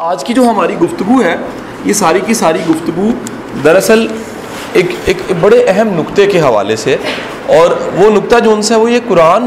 آج کی جو ہماری گفتگو ہے یہ ساری کی ساری گفتگو دراصل ایک بڑے اہم نقطے کے حوالے سے، اور وہ نقطہ جو ان سے وہ یہ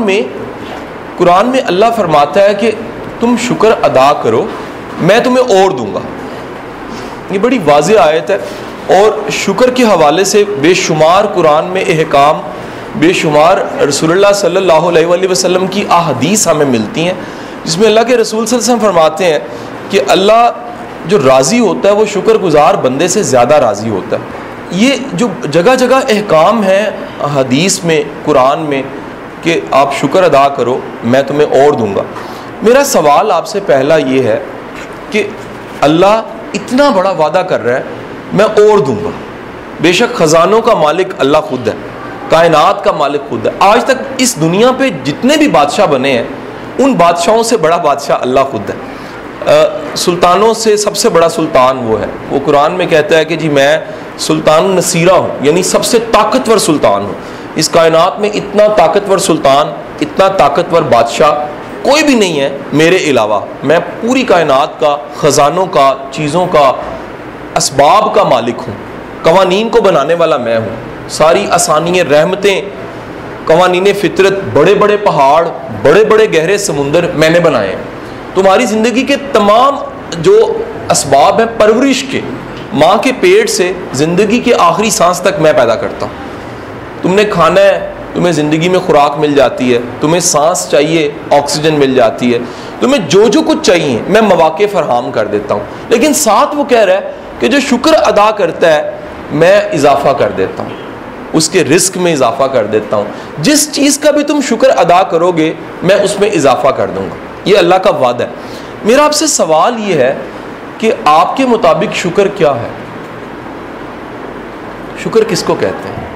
قرآن میں اللہ فرماتا ہے کہ تم شکر ادا کرو میں تمہیں اور دوں گا. یہ بڑی واضح آیت ہے، اور شکر کے حوالے سے بے شمار قرآن میں احکام، بے شمار رسول اللہ صلی اللہ علیہ وآلہ وسلم کی احادیث ہمیں ملتی ہیں جس میں اللہ کے رسول صلی اللہ علیہ وسلم فرماتے ہیں کہ اللہ جو راضی ہوتا ہے وہ شکر گزار بندے سے زیادہ راضی ہوتا ہے. یہ جو جگہ جگہ احکام ہیں حدیث میں، قرآن میں، کہ آپ شکر ادا کرو میں تمہیں اور دوں گا. میرا سوال آپ سے پہلا یہ ہے کہ اللہ اتنا بڑا وعدہ کر رہا ہے میں اور دوں گا. بے شک خزانوں کا مالک اللہ خود ہے، کائنات کا مالک خود ہے. آج تک اس دنیا پہ جتنے بھی بادشاہ بنے ہیں ان بادشاہوں سے بڑا بادشاہ اللہ خود ہے. سلطانوں سے سب سے بڑا سلطان وہ ہے. وہ قرآن میں کہتا ہے کہ جی میں سلطان نصیرہ ہوں، یعنی سب سے طاقتور سلطان ہوں. اس کائنات میں اتنا طاقتور سلطان، اتنا طاقتور بادشاہ کوئی بھی نہیں ہے میرے علاوہ. میں پوری کائنات کا، خزانوں کا، چیزوں کا، اسباب کا مالک ہوں. قوانین کو بنانے والا میں ہوں. ساری آسانیاں، رحمتیں، قوانین فطرت، بڑے بڑے پہاڑ، بڑے بڑے گہرے سمندر میں نے بنائے ہیں. تمہاری زندگی کے تمام جو اسباب ہیں پرورش کے، ماں کے پیٹ سے زندگی کے آخری سانس تک میں پیدا کرتا ہوں. تم نے کھانا ہے، تمہیں زندگی میں خوراک مل جاتی ہے، تمہیں سانس چاہیے، آکسیجن مل جاتی ہے، تمہیں جو کچھ چاہیے میں مواقع فراہم کر دیتا ہوں. لیکن ساتھ وہ کہہ رہا ہے کہ جو شکر ادا کرتا ہے میں اضافہ کر دیتا ہوں، اس کے رزق میں اضافہ کر دیتا ہوں. جس چیز کا بھی تم شکر ادا کرو گے میں اس میں اضافہ کر دوں گا. یہ اللہ کا وعدہ ہے. میرا آپ سے سوال یہ ہے کہ آپ کے مطابق شکر کیا ہے؟ شکر کس کو کہتے ہیں؟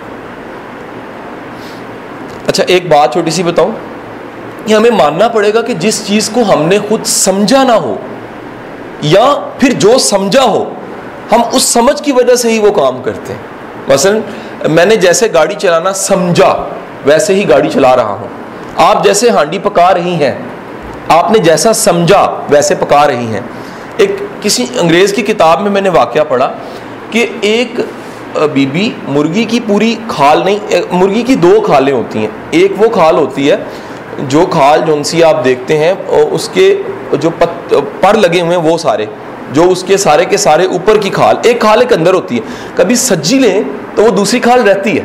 اچھا ایک بات چھوٹی سی بتاؤں، یہ ہمیں ماننا پڑے گا کہ جس چیز کو ہم نے خود سمجھا نہ ہو یا پھر جو سمجھا ہو ہم اس سمجھ کی وجہ سے ہی وہ کام کرتے ہیں. مثلا میں نے جیسے گاڑی چلانا سمجھا ویسے ہی گاڑی چلا رہا ہوں. آپ جیسے ہانڈی پکا رہی ہیں آپ نے جیسا سمجھا ویسے پکا رہی ہیں. ایک کسی انگریز کی کتاب میں نے واقعہ پڑھا کہ ایک بی بی مرغی کی پوری کھال نہیں، مرغی کی دو کھالیں ہوتی ہیں. ایک وہ کھال ہوتی ہے جو کھال جونسی آپ دیکھتے ہیں اس کے جو پر لگے ہوئے ہیں وہ سارے، جو اس کے سارے اوپر کی کھال، ایک کھال ایک اندر ہوتی ہے. کبھی سجی لیں تو وہ دوسری کھال رہتی ہے.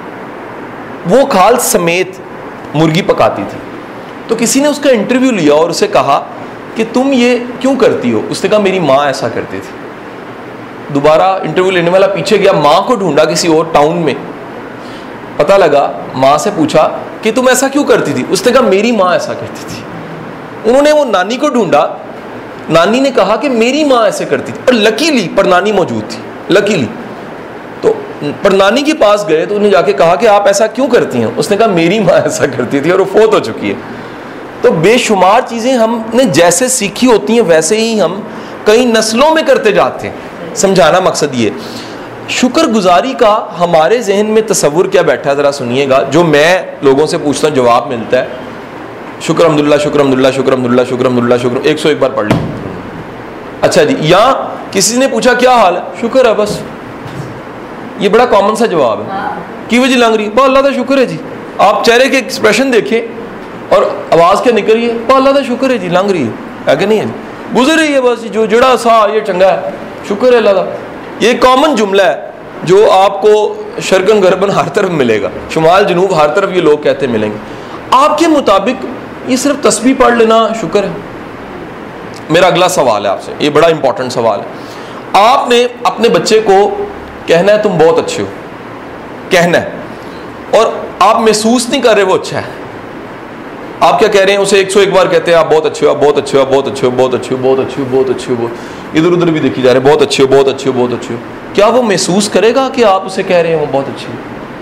وہ کھال سمیت مرغی پکاتی تھی. تو کسی نے اس کا انٹرویو لیا اور اسے کہا کہ تم یہ کیوں کرتی ہو؟ اس نے کہا میری ماں ایسا کرتی تھی. دوبارہ انٹرویو لینے والا پیچھے گیا، ماں کو ڈھونڈا کسی اور ٹاؤن میں، پتہ لگا، ماں سے پوچھا کہ تم ایسا کیوں کرتی تھی؟ اس نے کہا میری ماں ایسا کرتی تھی. انہوں نے وہ نانی کو ڈھونڈا، نانی نے کہا کہ میری ماں ایسے کرتی تھی، اور لکیلی پر نانی موجود تھی، لکیلی. تو پر نانی کے پاس گئے تو انہیں جا کے کہا کہ آپ ایسا کیوں کرتی ہیں؟ اس نے کہا میری ماں ایسا کرتی تھی اور وہ فوت ہو چکی ہے. تو بے شمار چیزیں ہم نے جیسے سیکھی ہوتی ہیں ویسے ہی ہم کئی نسلوں میں کرتے جاتے ہیں. سمجھانا مقصد یہ شکر گزاری کا ہمارے ذہن میں تصور کیا بیٹھا ہے ذرا سنیے گا. جو میں لوگوں سے پوچھتا ہوں جواب ملتا ہے شکر الحمدللہ، شکر الحمدللہ، شکر الحمدللہ، شکر الحمدللہ، شکر 101 بار پڑھ لیں. اچھا جی، یا کسی نے پوچھا کیا حال ہے؟ شکر ہے بس. یہ بڑا کامن سا جواب ہے. کی وجہ لنگ رہی؟ با اللہ کا شکر ہے جی. آپ چہرے کے ایکسپریشن دیکھیں اور آواز کیا نکل رہی ہے؟ با اللہ کا شکر ہے جی، لنگ رہی ہے کہ نہیں ہے؟ گزر رہی ہے بس، جو جڑا سا یہ چنگا ہے، شکر ہے اللہ کا. یہ ایک کامن جملہ ہے جو آپ کو شرقن غربن ہر طرف ملے گا، شمال جنوب ہر طرف یہ لوگ کہتے ملیں گے. آپ کے مطابق یہ صرف تسبیح پڑھ لینا شکر ہے؟ میرا اگلا سوال ہے آپ سے، یہ بڑا امپورٹنٹ سوال ہے. آپ نے اپنے بچے کو کہنا ہے تم بہت اچھے ہو، کہنا ہے، اور آپ محسوس نہیں کر رہے وہ اچھا ہے. آپ کیا کہہ رہے ہیں؟ اسے 101 بار کہتے ہیں آپ بہت اچھے ہو، آپ بہت اچھے ہو، آپ بہت اچھے ہو، بہت اچھے ہو، بہت اچھے ہو، بہت اچھے ہو، ادھر ادھر بھی دیکھی جا رہے ہیں بہت اچھے ہو، بہت اچھے ہو، بہت اچھے ہو. کیا وہ محسوس کرے گا کہ آپ اسے کہہ رہے ہیں وہ بہت اچھے ہو؟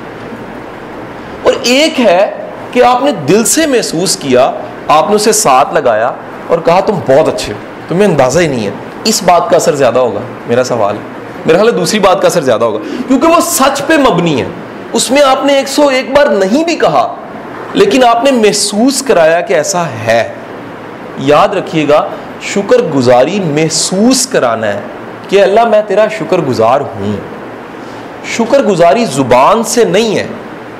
اور ایک ہے کہ آپ نے دل سے محسوس کیا، آپ نے اسے ساتھ لگایا اور کہا تم بہت اچھے ہو، تمہیں اندازہ ہی نہیں ہے. اس بات کا اثر زیادہ ہوگا. میرا سوال ہے، میرا خیال ہے دوسری بات کا اثر زیادہ ہوگا، کیونکہ وہ سچ پہ مبنی ہے. اس میں آپ نے 101 بار نہیں بھی کہا لیکن آپ نے محسوس کرایا کہ ایسا ہے. یاد رکھیے گا شکر گزاری محسوس کرانا ہے کہ اللہ میں تیرا شکر گزار ہوں. شکر گزاری زبان سے نہیں ہے,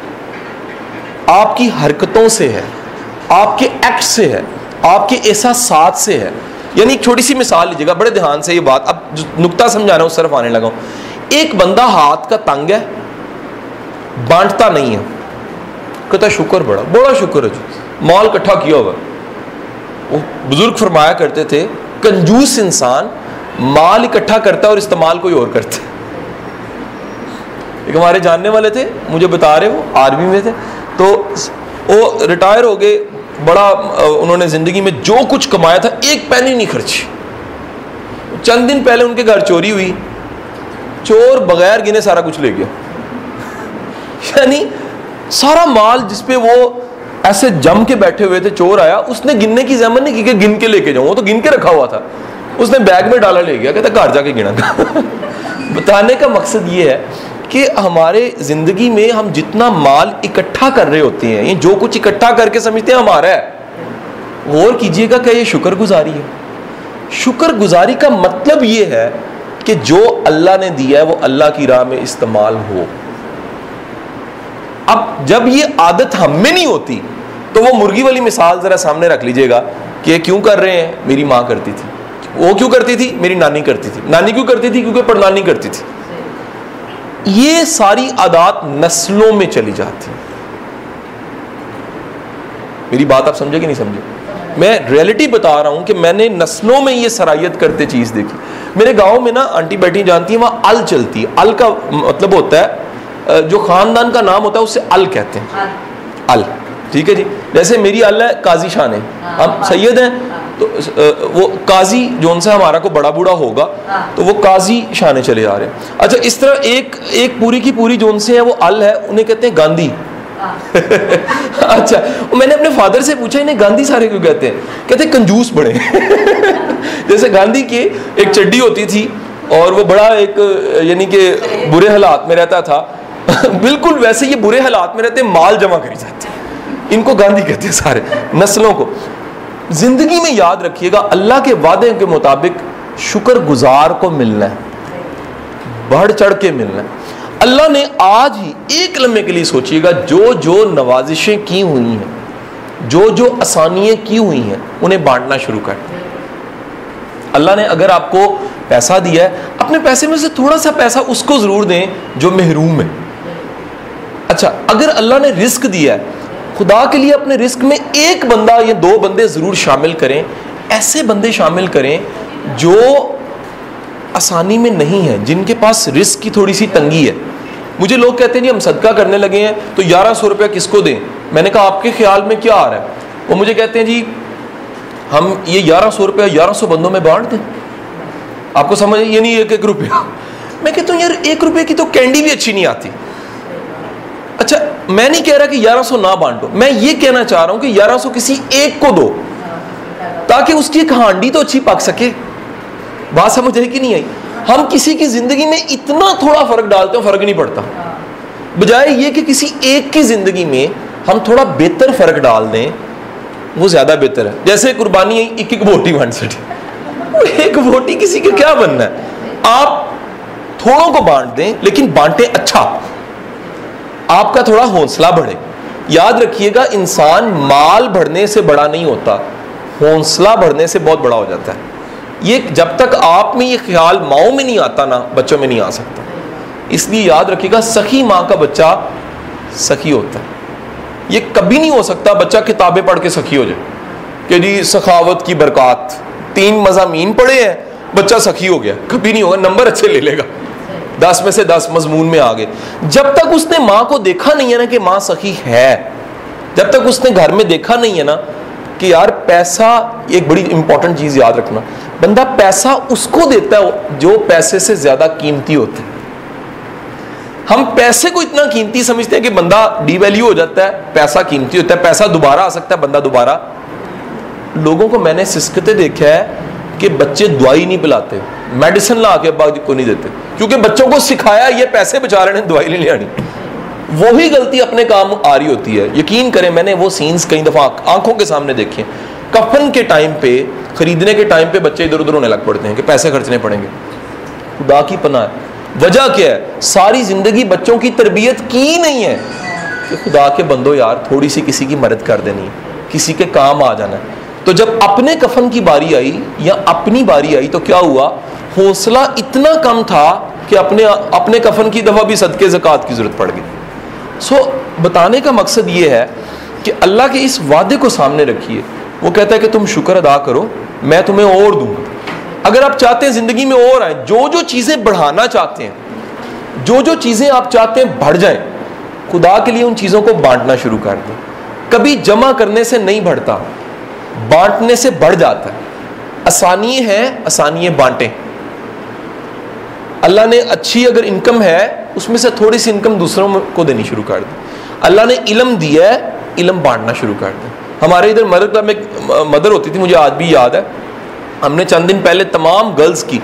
آپ کی حرکتوں سے ہے, آپ کے ایکٹ سے ہے, آپ کے احساسات سے ہے. یعنی ایک چھوٹی سی مثال لیجیے گا, بڑے دھیان سے یہ بات, اب نقطہ سمجھا رہا ہوں اس طرف آنے لگا ہوں. ایک بندہ ہاتھ کا تنگ ہے, بانٹتا نہیں ہے, کہتا شکر بڑا شکر ہے جی, مال اکٹھا کیا ہوگا. وہ بزرگ فرمایا کرتے تھے کنجوس انسان مال اکٹھا کرتا ہے اور استعمال کوئی اور کرتا ہے. ایک ہمارے جاننے والے تھے, مجھے بتا رہے, وہ آرمی میں تھے, تو وہ ریٹائر ہو گئے, بڑا انہوں نے زندگی میں جو کچھ کمایا تھا ایک پینی نہیں خرچی. چند دن پہلے ان کے گھر چوری ہوئی, چور بغیر گنے سارا کچھ لے گیا. یعنی سارا مال جس پہ وہ ایسے جم کے بیٹھے ہوئے تھے, چور آیا, اس نے گننے کی زحمت نہیں کی کہ گن کے لے کے جاؤں, وہ تو گن کے رکھا ہوا تھا, اس نے بیگ میں ڈالا لے گیا, کہتا گھر جا کے گنا. بتانے کا مقصد یہ ہے کہ ہمارے زندگی میں ہم جتنا مال اکٹھا کر رہے ہوتے ہیں, یہ جو کچھ اکٹھا کر کے سمجھتے ہیں ہمارا ہے, غور کیجئے گا کہ یہ شکر گزاری ہے. شکر گزاری کا مطلب یہ ہے کہ جو اللہ نے دیا ہے وہ اللہ کی راہ میں استعمال ہو. اب جب یہ عادت ہم میں نہیں ہوتی تو وہ مرغی والی مثال ذرا سامنے رکھ لیجئے گا کہ یہ کیوں کر رہے ہیں, میری ماں کرتی تھی, وہ کیوں کرتی تھی, میری نانی کرتی تھی. نانی کیوں کرتی تھی, کیونکہ پڑنانی کرتی تھی. یہ ساری عادات نسلوں میں چلی جاتی. میری بات آپ سمجھے کہ نہیں سمجھے؟ میں ریئلٹی بتا رہا ہوں کہ میں نے نسلوں میں یہ سرایت کرتے چیز دیکھی. میرے گاؤں میں نا آنٹی بیٹی جانتی ہیں, وہاں ال چلتی ہے. ال کا مطلب ہوتا ہے جو خاندان کا نام ہوتا ہے اسے ال کہتے ہیں. ال, ٹھیک ہے جی. جیسے میری ال ہے قاضی شان ہے, ہم سید ہیں تو وہ قاضی جو ان سے ہمارا کو بڑا بوڑھا ہوگا تو وہ قاضی شانے چلے جا رہے ہیں. اچھا اس طرح ایک پوری کی پوری جو ان سے ہے وہ ال ہے, انہیں کہتے ہیں گاندھی. اچھا میں نے اپنے فادر سے پوچھا انہیں گاندھی سارے کیوں کہتے ہیں, کہتے ہیں کنجوس بڑے. جیسے گاندھی کی ایک چڈی ہوتی تھی اور وہ بڑا ایک یعنی کہ برے حالات میں رہتا تھا, بالکل ویسے یہ برے حالات میں رہتے, مال جمع کری جاتے. ان کو گاندھی کہتے ہیں سارے نسلوں کو. زندگی میں یاد رکھیے گا اللہ کے وعدے کے مطابق شکر گزار کو ملنا ہے, بڑھ چڑھ کے ملنا ہے. اللہ نے آج ہی ایک لمحے کے لیے سوچیے گا جو جو نوازشیں کی ہوئی ہیں, جو جو آسانیاں کی ہوئی ہیں, انہیں بانٹنا شروع کر دیں. اللہ نے اگر آپ کو پیسہ دیا ہے, اپنے پیسے میں سے تھوڑا سا پیسہ اس کو ضرور دیں جو محروم ہے. اچھا اگر اللہ نے رزق دیا ہے, خدا کے لیے اپنے رزق میں ایک بندہ یا دو بندے ضرور شامل کریں. ایسے بندے شامل کریں جو آسانی میں نہیں ہیں, جن کے پاس رزق کی تھوڑی سی تنگی ہے. مجھے لوگ کہتے ہیں جی ہم صدقہ کرنے لگے ہیں تو 1100 روپیہ کس کو دیں. میں نے کہا آپ کے خیال میں کیا آ رہا ہے؟ وہ مجھے کہتے ہیں جی ہم یہ 1100 روپیہ 1100 بندوں میں بانٹ دیں. آپ کو سمجھ یہ نہیں, 1-1 روپیہ. میں کہتا ہوں یار 1 روپے کی تو کینڈی بھی اچھی نہیں آتی. اچھا میں نہیں کہہ رہا کہ 1100 نہ بانٹو, میں یہ کہنا چاہ رہا ہوں کہ 1100 کسی ایک کو دو تاکہ اس کی ایک ہانڈی تو اچھی پک سکے. بات سمجھ رہی کہ نہیں آئی؟ ہم کسی کی زندگی میں اتنا تھوڑا فرق ڈالتے ہیں, فرق نہیں پڑتا, بجائے یہ کہ کسی ایک کی زندگی میں ہم تھوڑا بہتر فرق ڈال دیں, وہ زیادہ بہتر ہے. جیسے قربانی ہے 1-1 بوٹی بانٹ سکے, 1 بوٹی کسی کا کیا بننا ہے. آپ تھوڑوں کو بانٹ دیں لیکن بانٹیں اچھا, آپ کا تھوڑا حوصلہ بڑھے. یاد رکھیے گا انسان مال بڑھنے سے بڑا نہیں ہوتا, حوصلہ بڑھنے سے بہت بڑا ہو جاتا ہے. یہ جب تک آپ میں یہ خیال ماؤں میں نہیں آتا نا, بچوں میں نہیں آ سکتا. اس لیے یاد رکھیے گا سخی ماں کا بچہ سخی ہوتا ہے. یہ کبھی نہیں ہو سکتا بچہ کتابیں پڑھ کے سخی ہو جائے کہ جی سخاوت کی برکات 3 مضامین پڑھے ہیں بچہ سخی ہو گیا, کبھی نہیں ہوگا. نمبر اچھے لے لے گا, 10 میں سے 10 مضمون میں آ گئے. جب تک اس نے ماں کو دیکھا نہیں ہے نا کہ ماں سخی ہے, جب تک اس نے گھر میں دیکھا نہیں ہے نا کہ یار پیسہ, ایک بڑی امپورٹنٹ چیز یاد رکھنا, بندہ پیسہ اس کو دیتا ہے جو پیسے سے زیادہ قیمتی ہوتا ہے. ہم پیسے کو اتنا قیمتی سمجھتے ہیں کہ بندہ ڈی ویلیو ہو جاتا ہے, پیسہ قیمتی ہوتا ہے, پیسہ دوبارہ آ سکتا ہے, بندہ دوبارہ. لوگوں کو میں نے سسکتے دیکھا ہے کہ بچے دوائی نہیں پلاتے, میڈیسن لا کے ابا کو نہیں دیتے, کیونکہ بچوں کو سکھایا یہ پیسے بچا رہے ہیں, دوائی نہیں لے آنی. وہی غلطی اپنے کام آ رہی ہوتی ہے. یقین کریں میں نے وہ سینز کئی دفعہ آنکھوں کے سامنے دیکھے. کفن کے ٹائم پہ, خریدنے کے ٹائم پہ بچے ادھر ادھر ہونے لگ پڑتے ہیں کہ پیسے خرچنے پڑیں گے. خدا کی پناہ ہے, وجہ کیا ہے؟ ساری زندگی بچوں کی تربیت کی نہیں ہے کہ خدا کے بندو یار تھوڑی سی کسی کی مدد کر دینی ہے, کسی کے کام آ جانا ہے. تو جب اپنے کفن کی باری آئی یا اپنی باری آئی تو کیا ہوا؟ حوصلہ اتنا کم تھا کہ اپنے کفن کی دفعہ بھی صدقے زکوٰۃ کی ضرورت پڑ گئی. بتانے کا مقصد یہ ہے کہ اللہ کے اس وعدے کو سامنے رکھیے. وہ کہتا ہے کہ تم شکر ادا کرو, میں تمہیں اور دوں گا. اگر آپ چاہتے ہیں زندگی میں اور آئیں, جو چیزیں بڑھانا چاہتے ہیں, جو چیزیں آپ چاہتے ہیں بڑھ جائیں, خدا کے لیے ان چیزوں کو بانٹنا شروع کر دیں. کبھی جمع کرنے سے نہیں بڑھتا, بانٹنے سے بڑھ جاتا ہے. آسانی ہے, آسانی بانٹیں. اللہ نے اچھی اگر انکم ہے اس میں سے تھوڑی سی انکم دوسروں کو دینی شروع کر دیں. اللہ نے علم دیا ہے, علم بانٹنا شروع کر دیں. ہمارے ادھر مدر کلب میں ایک مدر ہوتی تھی, مجھے آج بھی یاد ہے. ہم نے چند دن پہلے تمام گرلز کی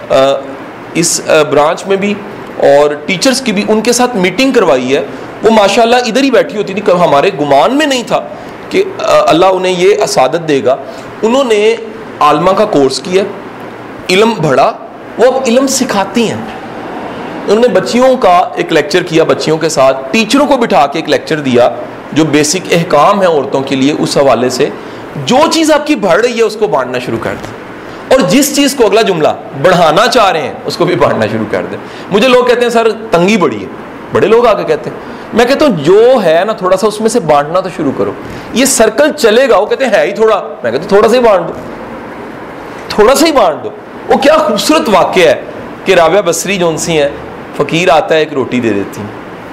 اس برانچ میں بھی اور ٹیچرز کی بھی ان کے ساتھ میٹنگ کروائی ہے. وہ ماشاءاللہ ادھر ہی بیٹھی ہوتی تھی, ہمارے گمان میں نہیں تھا کہ اللہ انہیں یہ سعادت دے گا. انہوں نے عالمہ کا کورس کیا, علم بڑھا, وہ اب علم سکھاتی ہیں. انہوں نے بچیوں کا ایک لیکچر کیا, بچیوں کے ساتھ ٹیچروں کو بٹھا کے ایک لیکچر دیا جو بیسک احکام ہے عورتوں کے لیے. اس حوالے سے جو چیز آپ کی بڑھ رہی ہے اس کو بانٹنا شروع کر دیں, اور جس چیز کو اگلا جملہ بڑھانا چاہ رہے ہیں اس کو بھی بانٹنا شروع کر دیں. مجھے لوگ کہتے ہیں سر تنگی بڑی ہے, بڑے لوگ آ کے کہتے ہیں. میں کہتا ہوں جو ہے نا تھوڑا سا اس میں سے بانٹنا تو شروع کرو, یہ سرکل چلے گا. وہ کہتے ہیں ہے ہی تھوڑا, میں کہتا ہوں تھوڑا سا ہی بانٹ دو, تھوڑا سا ہی بانٹ دو. وہ کیا خوبصورت واقعہ ہے کہ رابعہ بصری جو سی ہیں, فقیر آتا ہے ایک روٹی دے دیتی ہیں,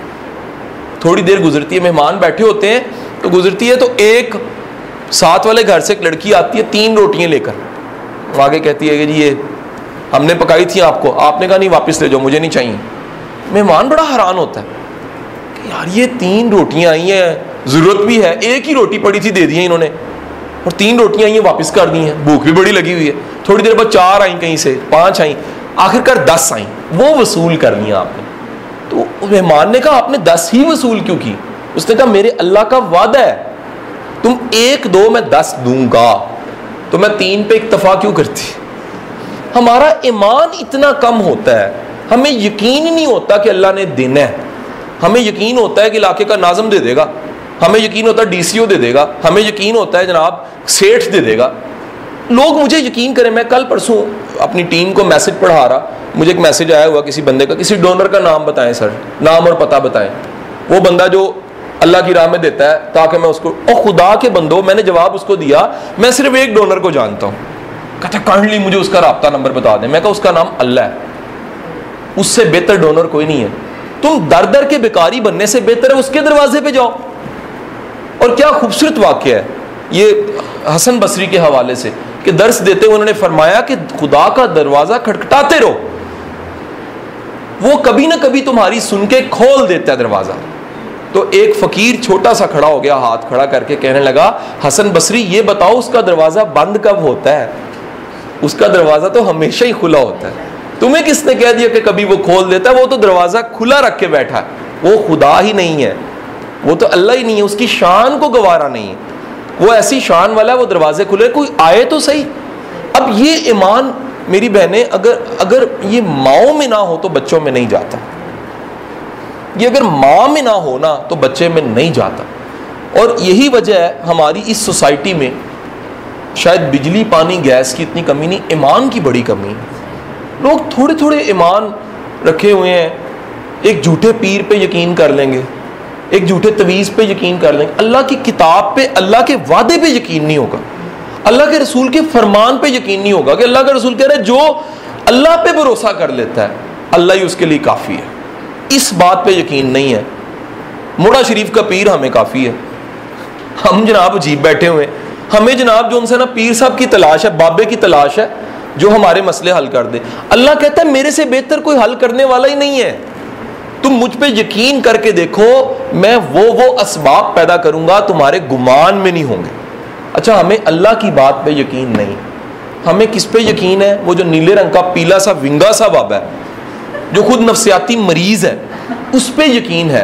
تھوڑی دیر گزرتی ہے, مہمان بیٹھے ہوتے ہیں تو گزرتی ہے, تو ایک ساتھ والے گھر سے ایک لڑکی آتی ہے 3 روٹیاں لے کر, آگے کہتی ہے کہ جی یہ ہم نے پکائی تھی آپ کو, آپ نے کہا نہیں واپس لے جاؤ مجھے نہیں چاہیے. مہمان بڑا حیران ہوتا ہے کہ یار یہ 3 روٹیاں آئی ہیں, ضرورت بھی ہے, ایک ہی روٹی پڑی تھی دے دی ہیں انہوں نے, اور 3 روٹیاں آئی ہیں واپس کر دی ہیں, بھوک بھی بڑی لگی ہوئی ہے. تھوڑی دیر بعد 4 آئیں, کہیں سے 5 آئیں, آخر کر 10 آئیں, وہ وصول کر لیا آپ نے. تو مہمان نے کہا آپ نے 10 ہی وصول کیوں کی؟ اس نے کہا میرے اللہ کا وعدہ ہے تم 1 2 میں 10 دوں گا, تو میں 3 پہ اکتفا کیوں کرتی. ہمارا ایمان اتنا کم ہوتا ہے, ہمیں یقین ہی نہیں ہوتا کہ اللہ نے دینا ہے. ہمیں یقین ہوتا ہے کہ علاقے کا ناظم دے دے گا, ہمیں یقین ہوتا ہے ڈی سی او دے دے گا, ہمیں یقین ہوتا ہے جناب سیٹھ دے دے گا. لوگ مجھے یقین کریں, میں کل پرسوں اپنی ٹیم کو میسج پڑھا رہا, مجھے ایک میسج آیا ہوا کسی بندے کا, کسی ڈونر کا نام بتائیں سر, نام اور پتہ بتائیں. وہ بندہ جو اللہ کی راہ میں دیتا ہے تاکہ میں اس کو, اور خدا کے بندو میں نے جواب اس کو دیا میں صرف ایک ڈونر کو جانتا ہوں. کہتا کائنڈلی مجھے اس کا رابطہ نمبر بتا دیں. میں کہا اس کا نام اللہ ہے, اس سے بہتر ڈونر کوئی نہیں ہے. تم در در کے بیکاری بننے سے بہتر ہے اس کے دروازے پہ جاؤ. اور کیا خوبصورت واقعہ ہے یہ حسن بصری کے حوالے سے کہ درس دیتے ہوئے انہوں نے فرمایا کہ خدا کا دروازہ کھٹکھٹاتے رہو, وہ کبھی نہ کبھی تمہاری سن کے کھول دیتا ہے دروازہ. تو ایک فقیر چھوٹا سا کھڑا ہو گیا, ہاتھ کھڑا کر کے کہنے لگا حسن بصری یہ بتاؤ اس کا دروازہ بند کب ہوتا ہے؟ اس کا دروازہ تو ہمیشہ ہی کھلا ہوتا ہے. تمہیں کس نے کہہ دیا کہ کبھی وہ کھول دیتا ہے؟ وہ تو دروازہ کھلا رکھ کے بیٹھا ہے, وہ خدا ہی نہیں ہے, وہ تو اللہ ہی نہیں ہے, اس کی شان کو گوارا نہیں ہے. وہ ایسی شان والا ہے, وہ دروازے کھلے, کوئی آئے تو صحیح. اب یہ ایمان میری بہنیں اگر یہ ماؤں میں نہ ہو تو بچوں میں نہیں جاتا. یہ اگر ماں میں نہ ہونا تو بچے میں نہیں جاتا. اور یہی وجہ ہے ہماری اس سوسائٹی میں شاید بجلی پانی گیس کی اتنی کمی نہیں, ایمان کی بڑی کمی. لوگ تھوڑے تھوڑے ایمان رکھے ہوئے ہیں, ایک جھوٹے پیر پہ یقین کر لیں گے, ایک جھوٹے تویز پہ یقین کر لیں گے, اللہ کی کتاب پہ, اللہ کے وعدے پہ یقین نہیں ہوگا, اللہ کے رسول کے فرمان پہ یقین نہیں ہوگا کہ اللہ کا رسول کہہ رہا ہے جو اللہ پہ بھروسہ کر لیتا ہے اللہ ہی اس کے لیے کافی ہے. اس بات پہ یقین نہیں ہے. موڑا شریف کا پیر ہمیں کافی ہے. ہم جناب عجیب بیٹھے ہوئے, ہمیں جناب جو ان سے نا پیر صاحب کی تلاش ہے, بابے کی تلاش ہے جو ہمارے مسئلے حل کر دے. اللہ کہتا ہے میرے سے بہتر کوئی حل کرنے والا ہی نہیں ہے, تم مجھ پہ یقین کر کے دیکھو, میں وہ اسباب پیدا کروں گا تمہارے گمان میں نہیں ہوں گے. اچھا ہمیں اللہ کی بات پہ یقین نہیں, ہمیں کس پہ یقین ہے؟ وہ جو نیلے رنگ کا پیلا سا ونگا سا بابا ہے جو خود نفسیاتی مریض ہے, اس پہ یقین ہے.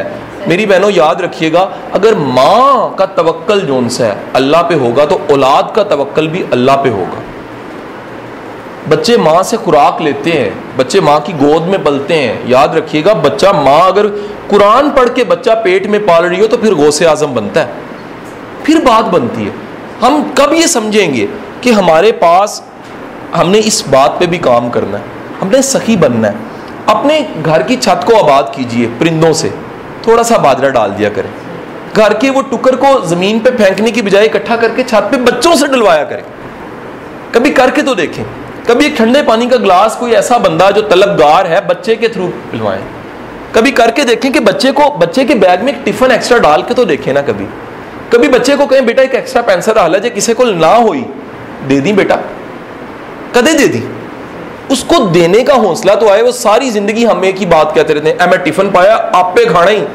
میری بہنوں یاد رکھیے گا, اگر ماں کا توکل جون سا ہے اللہ پہ ہوگا تو اولاد کا توکل بھی اللہ پہ ہوگا. بچے ماں سے خوراک لیتے ہیں, بچے ماں کی گود میں پلتے ہیں. یاد رکھیے گا بچہ, ماں اگر قرآن پڑھ کے بچہ پیٹ میں پال رہی ہو تو پھر غوث اعظم بنتا ہے, پھر بات بنتی ہے. ہم کب یہ سمجھیں گے کہ ہمارے پاس, ہم نے اس بات پہ بھی کام کرنا ہے, ہم نے سخی بننا ہے. اپنے گھر کی چھت کو آباد کیجئے, پرندوں سے تھوڑا سا باجرہ ڈال دیا کریں. گھر کے وہ ٹکر کو زمین پہ پھینکنے کی بجائے اکٹھا کر کے چھت پہ بچوں سے ڈلوایا کریں. کبھی کر کے تو دیکھیں. کبھی ایک ٹھنڈے پانی کا گلاس کوئی ایسا بندہ جو طلبگار ہے بچے کے تھرو پلوائیں. کبھی کر کے دیکھیں کہ بچے کے بیگ میں ایک ٹفن ایکسٹرا ڈال کے تو دیکھیں نا. کبھی بچے کو کہیں بیٹا ایک ایکسٹرا پینسل ڈالا جائے, کسی کو نہ ہوئی دے دی بیٹا, کدے دے دی. اس کو دینے کا حوصلہ تو آئے. وہ ساری زندگی ہم ایک ہی بات کہتے رہتے ہیں, میں ٹفن پایا آپ پہ کھانا ہی,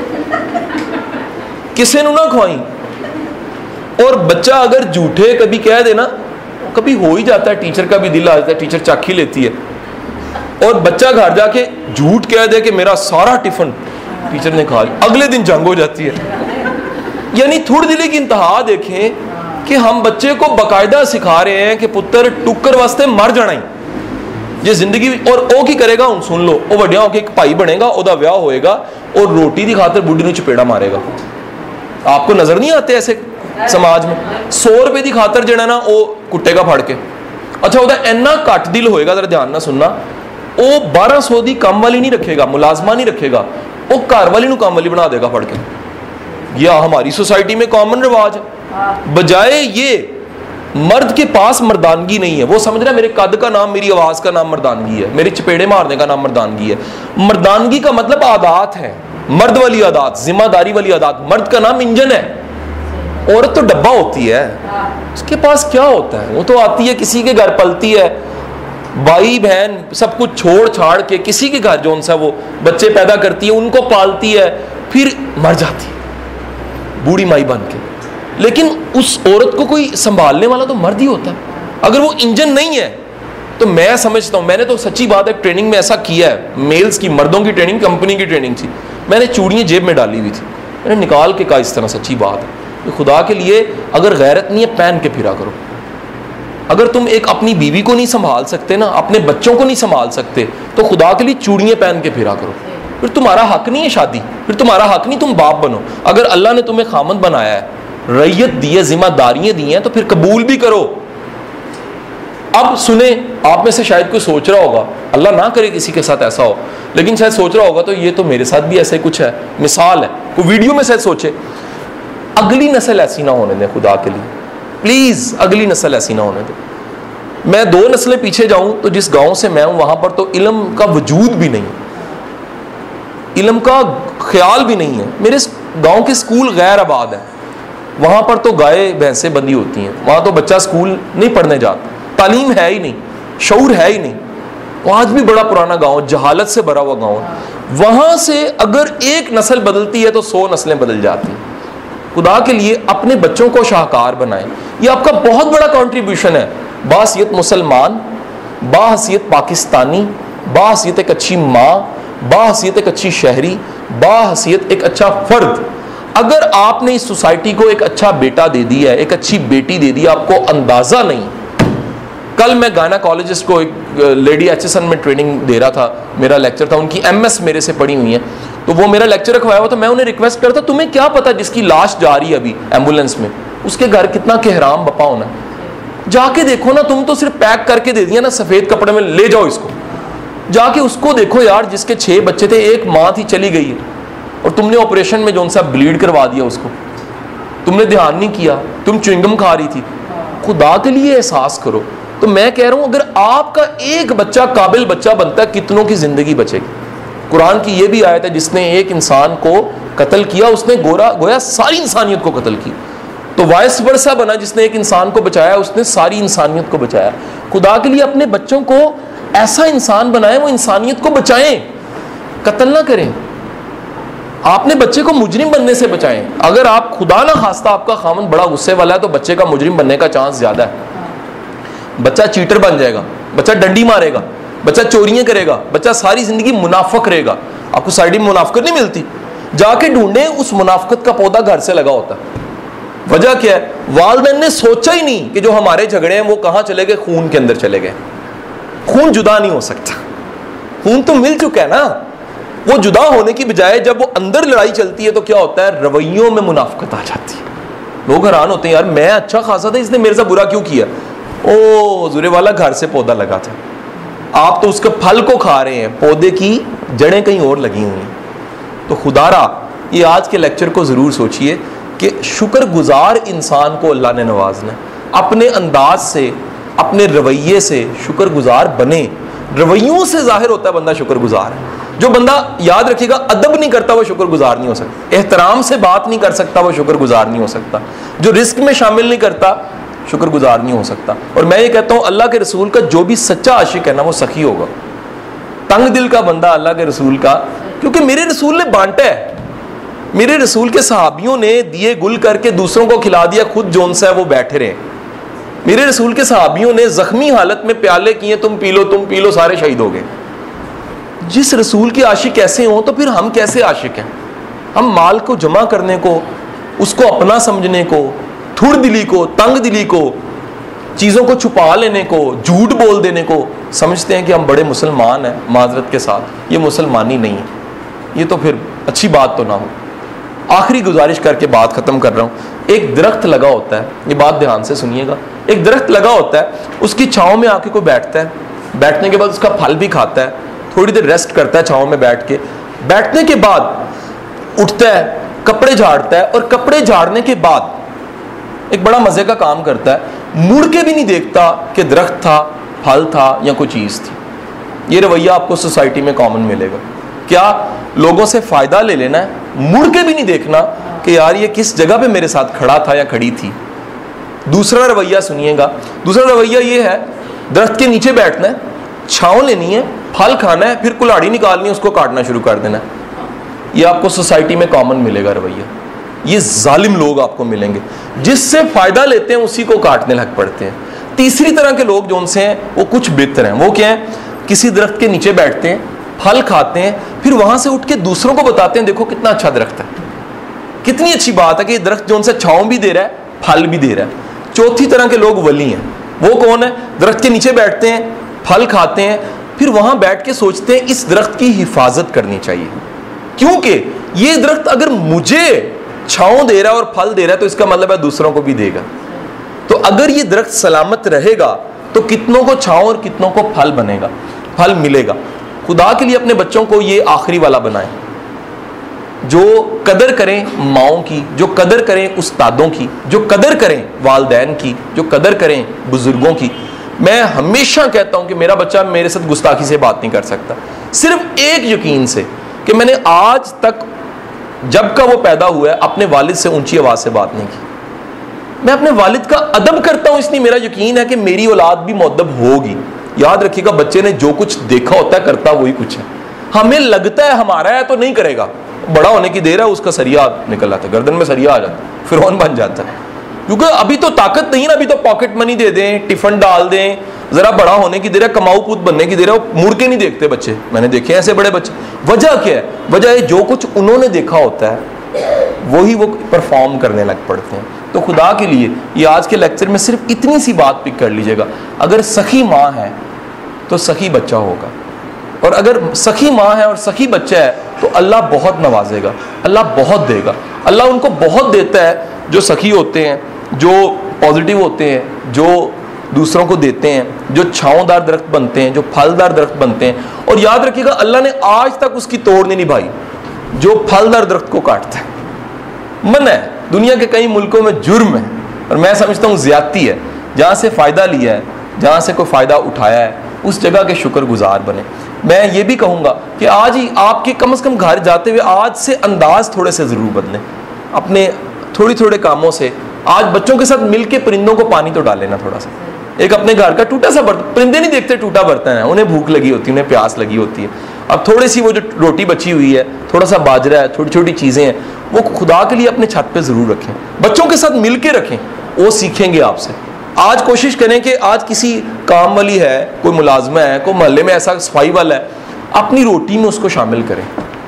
کسے نو نہ کھوائیں. اور بچہ اگر جھوٹے کبھی کہہ دینا, کبھی ہو ہی جاتا ہے, ٹیچر کا بھی دل آ جاتا ہے, ٹیچر چاک ہی لیتی ہے, اور بچہ گھر جا کے جھوٹ کہہ دے کہ میرا سارا ٹفن ٹیچر نے کھا لیا, اگلے دن جنگ ہو جاتی ہے. یعنی تھوڑی دلی کی انتہا دیکھیں کہ ہم بچے کو باقاعدہ سکھا رہے ہیں کہ پتر ٹکر واسطے مر جانا ہی یہ زندگی. اور او کی کرے گا ہوں سن لو, وہ وڈیا ہو کے ایک بھائی بنے گا, او دا ویاہ ہوئے گا, اور روٹی دی خاطر بڈھی نو چپیڑا مارے گا. آپ کو نظر نہیں آتے ایسے سماج میں؟ 100 روپے دی خاطر جڑا نا او کٹے گا پھڑ کے. اچھا وہ اینا کٹ دل ہوئے گا, ذرا دھیان نہ سننا, او 1200 دی کام والی نہیں رکھے گا, ملازمہ نہیں رکھے گا, وہ گھر والی نو کام والی بنا دے گا پھڑ کے. یہ ہماری سوسائٹی میں کامن رواج ہے. بجائے یہ مرد کے پاس مردانگی نہیں ہے, وہ سمجھ رہا ہے میرے قد کا نام, میری آواز کا نام مردانگی ہے, میرے چپیڑے مارنے کا نام مردانگی ہے. مردانگی کا مطلب عادات ہے, مرد والی عادات, ذمہ داری والی عادات. مرد کا نام انجن ہے, عورت تو ڈبہ ہوتی ہے. اس کے پاس کیا ہوتا ہے؟ وہ تو آتی ہے کسی کے گھر پلتی ہے, بھائی بہن سب کچھ چھوڑ چھاڑ کے کسی کے گھر جون سا وہ بچے پیدا کرتی ہے, ان کو پالتی ہے, پھر مر جاتی ہے بوڑھی مائی بن کے. لیکن اس عورت کو کوئی سنبھالنے والا تو مرد ہی ہوتا ہے. اگر وہ انجن نہیں ہے تو میں سمجھتا ہوں, میں نے تو سچی بات ہے ٹریننگ میں ایسا کیا ہے, میلز کی, مردوں کی ٹریننگ, کمپنی کی ٹریننگ تھی, میں نے چوڑیاں جیب میں ڈالی ہوئی تھی, میں نے نکال کے کہا اس طرح سچی بات ہے, خدا کے لیے اگر غیرت نہیں ہے پہن کے پھرا کرو. اگر تم ایک اپنی بیوی کو نہیں سنبھال سکتے نا, اپنے بچوں کو نہیں سنبھال سکتے, تو خدا کے لیے چوڑیاں پہن کے پھرا کرو. پھر تمہارا حق نہیں ہے شادی, پھر تمہارا حق نہیں, تم باپ بنو. اگر اللہ نے تمہیں خامند بنایا ہے, رعیت دی ہے, ذمہ داریاں دی ہیں, تو پھر قبول بھی کرو. اب سنیں, آپ میں سے شاید کوئی سوچ رہا ہوگا, اللہ نہ کرے کسی کے ساتھ ایسا ہو, لیکن شاید سوچ رہا ہوگا تو یہ تو میرے ساتھ بھی ایسے کچھ ہے, مثال ہے, کوئی ویڈیو میں شاید سوچے. اگلی نسل ایسی نہ ہونے دیں خدا کے لیے, پلیز اگلی نسل ایسی نہ ہونے دیں. میں 2 نسلیں پیچھے جاؤں تو جس گاؤں سے میں ہوں وہاں پر تو علم کا وجود بھی نہیں, علم کا خیال بھی نہیں ہے. میرے گاؤں کے اسکول غیر آباد ہیں, وہاں پر تو گائے بھینسیں بندی ہوتی ہیں, وہاں تو بچہ اسکول نہیں پڑھنے جاتا, تعلیم ہے ہی نہیں, شعور ہے ہی نہیں. وہ آج بھی بڑا پرانا گاؤں, جہالت سے بھرا ہوا گاؤں. وہاں سے اگر ایک نسل بدلتی ہے تو 100 نسلیں بدل جاتی ہیں. خدا کے لیے اپنے بچوں کو شاہکار بنائیں. یہ آپ کا بہت بڑا کنٹریبیوشن ہے, باحثیت مسلمان, باحثیت پاکستانی, باحثیت ایک اچھی ماں, باحثیت ایک اچھی شہری, باحثیت ایک اچھا فرد. اگر آپ نے اس سوسائٹی کو ایک اچھا بیٹا دے دیا ہے, ایک اچھی بیٹی دے دی, آپ کو اندازہ نہیں. کل میں گائناکالوجسٹ کو, ایک لیڈی ایچ ایس این میں ٹریننگ دے رہا تھا, میرا لیکچر تھا, ان کی MS میرے سے پڑھی ہوئی ہیں, تو وہ میرا لیکچر رکھوایا ہوا تھا. میں انہیں ریکویسٹ کرتا, تمہیں کیا پتا جس کی لاش جا رہی ہے ابھی ایمبولینس میں, اس کے گھر کتنا کہرام بپا ہونا ہے. جا کے دیکھو نا, تم تو صرف پیک کر کے دے دیا نا سفید کپڑے میں, لے جاؤ اس کو, جا کے اس کو دیکھو یار, جس کے 6 بچے تھے, ایک ماں تھی چلی گئی ہے, اور تم نے آپریشن میں جو ان سا بلیڈ کروا دیا اس کو, تم نے دھیان نہیں کیا, تم چوئنگم کھا رہی تھی. خدا کے لیے احساس کرو. تو میں کہہ رہا ہوں, اگر آپ کا ایک بچہ قابل بچہ بنتا ہے, کتنوں کی زندگی بچے گی. قرآن کی یہ بھی آیت ہے, جس نے ایک انسان کو قتل کیا, اس نے گویا ساری انسانیت کو قتل کی. تو وائس ورثہ بنا, جس نے ایک انسان کو بچایا, اس نے ساری انسانیت کو بچایا. خدا کے لیے اپنے بچوں کو ایسا انسان بنائیں, وہ انسانیت کو بچائیں, قتل نہ کریں. آپ نے بچے کو مجرم بننے سے بچائیں. اگر آپ خدا نہ خواستہ آپ کا خامن بڑا غصے والا ہے, تو بچے کا مجرم بننے کا چانس زیادہ ہے. بچہ چیٹر بن جائے گا, بچہ ڈنڈی مارے گا, بچہ چوریاں کرے گا, بچہ ساری زندگی منافق رہے گا. آپ کو سائیڈ میں منافقت نہیں ملتی, جا کے ڈھونڈیں اس منافقت کا پودا گھر سے لگا ہوتا ہے. وجہ کیا ہے؟ والدین نے سوچا ہی نہیں کہ جو ہمارے جھگڑے ہیں وہ کہاں چلے گئے، خون کے اندر چلے گئے. خون جدا نہیں ہو سکتا، خون تو مل چکا ہے نا. وہ جدا ہونے کی بجائے جب وہ اندر لڑائی چلتی ہے تو کیا ہوتا ہے؟ رویوں میں منافقت آ جاتی ہے. لوگ حیران ہوتے ہیں، یار میں اچھا خاصا تھا، اس نے میرے سے برا کیوں کیا؟ او زورے والا گھر سے پودا لگا تھا، آپ تو اس کے پھل کو کھا رہے ہیں، پودے کی جڑیں کہیں اور لگی ہوئی ہیں. تو خدا را یہ آج کے لیکچر کو ضرور سوچئے کہ شکر گزار انسان کو اللہ نے نوازنا ہے. اپنے انداز سے، اپنے رویے سے شکر گزار بنے. رویوں سے ظاہر ہوتا ہے بندہ شکر گزار ہے. جو بندہ یاد رکھے گا ادب نہیں کرتا وہ شکر گزار نہیں ہو سکتا، احترام سے بات نہیں کر سکتا وہ شکر گزار نہیں ہو سکتا، جو رزق میں شامل نہیں کرتا شکر گزار نہیں ہو سکتا. اور میں یہ کہتا ہوں اللہ کے رسول کا جو بھی سچا عاشق ہے نا وہ سخی ہوگا. تنگ دل کا بندہ اللہ کے رسول کا، کیونکہ میرے رسول نے بانٹا ہے. میرے رسول کے صحابیوں نے دیے گل کر کے دوسروں کو کھلا دیا، خود جون سا ہے وہ بیٹھے رہے. میرے رسول کے صحابیوں نے زخمی حالت میں پیالے کیے، تم پی لو سارے شہید ہو گئے. جس رسول کے عاشق ایسے ہوں تو پھر ہم کیسے عاشق ہیں؟ ہم مال کو جمع کرنے کو، اس کو اپنا سمجھنے کو، تھوڑ دلی کو، تنگ دلی کو، چیزوں کو چھپا لینے کو، جھوٹ بول دینے کو سمجھتے ہیں کہ ہم بڑے مسلمان ہیں. معذرت کے ساتھ یہ مسلمانی نہیں ہے، یہ تو پھر اچھی بات تو نہ ہو. آخری گزارش کر کے بات ختم کر رہا ہوں. ایک درخت لگا ہوتا ہے، یہ بات دھیان سے سنیے گا. ایک درخت لگا ہوتا ہے، اس کی چھاؤں میں آ کے کوئی بیٹھتا ہے، بیٹھنے کے بعد اس کا پھل بھی کھاتا ہے، تھوڑی دیر ریسٹ کرتا ہے چھاؤں میں بیٹھ کے، بیٹھنے کے بعد اٹھتا ہے، کپڑے جھاڑتا ہے، اور کپڑے جھاڑنے کے بعد ایک بڑا مزے کا کام کرتا ہے، مڑ کے بھی نہیں دیکھتا کہ درخت تھا، پھل تھا یا کوئی چیز تھی. یہ رویہ آپ کو سوسائٹی میں کامن ملے گا. کیا لوگوں سے فائدہ لے لینا ہے، مڑ کے بھی نہیں دیکھنا کہ یار یہ کس جگہ پہ میرے ساتھ کھڑا تھا یا کھڑی تھی. دوسرا رویہ سنیے گا، دوسرا رویہ یہ ہے درخت کے نیچے بیٹھنا ہے، چھاؤں لینی ہے، پھل کھانا ہے، پھر کلاڑی نکالنی ہے، اس کو کاٹنا شروع کر دینا ہے. یہ آپ کو سوسائٹی میں کامن ملے گا رویہ. یہ ظالم لوگ آپ کو ملیں گے، جس سے فائدہ لیتے ہیں اسی کو کاٹنے لگ پڑتے ہیں. تیسری طرح کے لوگ جو ان سے ہیں وہ کچھ بہتر ہیں. وہ کیا ہیں؟ کسی درخت کے نیچے بیٹھتے ہیں، پھل کھاتے ہیں، پھر وہاں سے اٹھ کے دوسروں کو بتاتے ہیں دیکھو کتنا اچھا درخت ہے، کتنی اچھی بات ہے کہ یہ درخت جو ان سے چھاؤں بھی دے رہا ہے، پھل بھی دے رہا ہے. چوتھی طرح کے لوگ ولی ہیں. وہ کون ہے؟ درخت کے نیچے بیٹھتے ہیں، پھل کھاتے ہیں، پھر وہاں بیٹھ کے سوچتے ہیں اس درخت کی حفاظت کرنی چاہیے، کیونکہ یہ درخت اگر مجھے چھاؤں دے رہا ہے اور پھل دے رہا ہے تو اس کا مطلب ہے دوسروں کو بھی دے گا. تو اگر یہ درخت سلامت رہے گا تو کتنوں کو چھاؤں اور کتنوں کو پھل بنے گا، پھل ملے گا. خدا کے لیے اپنے بچوں کو یہ آخری والا بنائیں، جو قدر کریں ماؤں کی، جو قدر کریں استادوں کی، جو قدر کریں والدین کی، جو قدر کریں بزرگوں کی. میں ہمیشہ کہتا ہوں کہ میرا بچہ میرے ساتھ گستاخی سے بات نہیں کر سکتا، صرف ایک یقین سے کہ میں نے آج تک جب کا وہ پیدا ہوا ہے اپنے والد سے اونچی آواز سے بات نہیں کی. میں اپنے والد کا ادب کرتا ہوں، اس لیے میرا یقین ہے کہ میری اولاد بھی مؤدب ہوگی. یاد رکھیے گا بچے نے جو کچھ دیکھا ہوتا ہے کرتا وہی کچھ ہے. ہمیں لگتا ہے ہمارا ہے تو نہیں کرے گا، بڑا ہونے کی دیر ہے اس کا سریا نکل آتا ہے، گردن میں سریا آ جاتا ہے، فرعون بن جاتا ہے. کیونکہ ابھی تو طاقت نہیں نا، ابھی تو پاکٹ منی دے دیں، ٹفن ڈال دیں، ذرا بڑا ہونے کی دیر ہے، کماؤ پوت بننے کی دیر ہے، مڑ کے نہیں دیکھتے بچے. میں نے دیکھے ایسے بڑے بچے. وجہ کیا ہے؟ وجہ ہے جو کچھ انہوں نے دیکھا ہوتا ہے وہی وہ پرفارم کرنے لگ پڑتے ہیں. تو خدا کے لیے یہ آج کے لیکچر میں صرف اتنی سی بات پک کر لیجیے گا، اگر سخی ماں ہے تو سخی بچہ ہوگا، اور اگر سخی ماں ہے اور سخی بچہ ہے تو اللہ بہت نوازے گا، اللہ بہت دے گا. اللہ ان کو بہت دیتا ہے جو سخی ہوتے ہیں، جو پازیٹیو ہوتے ہیں، جو دوسروں کو دیتے ہیں، جو چھاؤں دار درخت بنتے ہیں، جو پھل دار درخت بنتے ہیں. اور یاد رکھیے گا اللہ نے آج تک اس کی توڑ نہیں نبھائی جو پھل دار درخت کو کاٹتا ہے. منع ہے، دنیا کے کئی ملکوں میں جرم ہے، اور میں سمجھتا ہوں زیادتی ہے. جہاں سے فائدہ لیا ہے، جہاں سے کوئی فائدہ اٹھایا ہے، اس جگہ کے شکر گزار بنے. میں یہ بھی کہوں گا کہ آج ہی آپ کے کم از کم گھر جاتے ہوئے آج سے انداز تھوڑے سے ضرور بدلیں اپنے تھوڑے کاموں سے. آج بچوں کے ساتھ مل کے پرندوں کو پانی تو ڈال لینا تھوڑا سا. ایک اپنے گھر کا ٹوٹا سا برتن، پرندے نہیں دیکھتے ٹوٹا برتن ہے، انہیں بھوک لگی ہوتی ہے، انہیں پیاس لگی ہوتی ہے. اب تھوڑی سی وہ جو روٹی بچی ہوئی ہے، تھوڑا سا باجرہ ہے، چھوٹی چھوٹی چیزیں ہیں، وہ خدا کے لیے اپنے چھت پہ ضرور رکھیں، بچوں کے ساتھ مل کے رکھیں، وہ سیکھیں گے آپ سے. آج کوشش کریں کہ آج کسی کام والی ہے، کوئی ملازمہ ہے، کوئی محلے میں ایسا صفائی والا ہے، اپنی روٹی میں اس کو شامل کریں.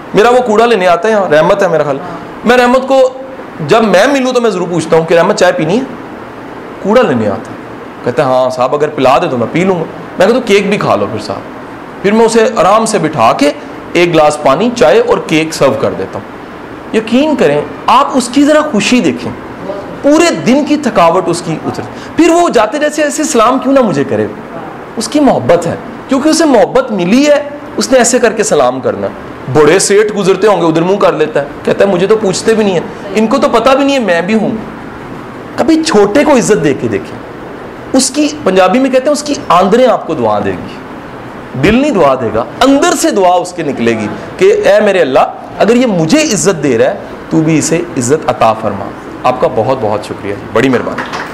میرا وہ کوڑا لینے آتا ہے یہاں، رحمت ہے میرا خیال، میں رحمت کو جب میں ملوں تو میں ضرور پوچھتا ہوں کہ رحمت چائے پینی ہے؟ کوڑا لینے آتا ہے، کہتا ہے ہاں صاحب اگر پلا دے تو میں پی لوں گا. میں کہتا ہوں کیک بھی کھا لو پھر صاحب. پھر میں اسے آرام سے بٹھا کے ایک گلاس پانی، چائے اور کیک سرو کر دیتا ہوں. یقین کریں آپ اس کی ذرا خوشی دیکھیں، پورے دن کی تھکاوٹ اس کی اتر، پھر وہ جاتے جیسے ایسے سلام کیوں نہ مجھے کرے، اس کی محبت ہے، کیونکہ اسے محبت ملی ہے، اس نے ایسے کر کے سلام کرنا. بڑے سیٹھ گزرتے ہوں گے ادھر منہ کر لیتا ہے، کہتا ہے مجھے تو پوچھتے بھی نہیں ہے، ان کو تو پتہ بھی نہیں ہے میں بھی ہوں. کبھی چھوٹے کو عزت دے کے دیکھیں، اس کی پنجابی میں کہتے ہیں اس کی آندریں آپ کو دعا دے گی، دل نہیں دعا دے گا، اندر سے دعا اس کے نکلے گی کہ اے میرے اللہ اگر یہ مجھے عزت دے رہا ہے تو بھی اسے عزت عطا فرما. آپ کا بہت بہت شکریہ، بڑی مہربانی.